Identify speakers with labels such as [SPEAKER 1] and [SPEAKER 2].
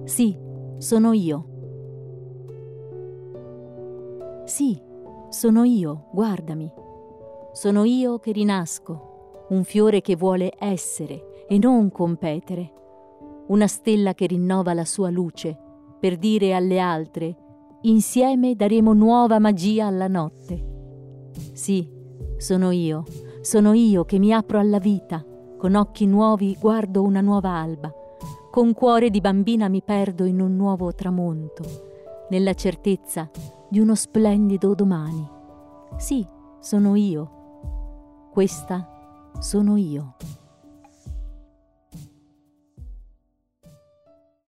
[SPEAKER 1] Sì, sono io. Sì, sono io, guardami. Sono io che rinasco, un fiore che vuole essere e non competere, una stella che rinnova la sua luce per dire alle altre: insieme daremo nuova magia alla notte. Sì, sono io che mi apro alla vita, con occhi nuovi guardo una nuova alba, con cuore di bambina mi perdo in un nuovo tramonto, nella certezza di uno splendido domani. Sì, sono io. Questa sono io.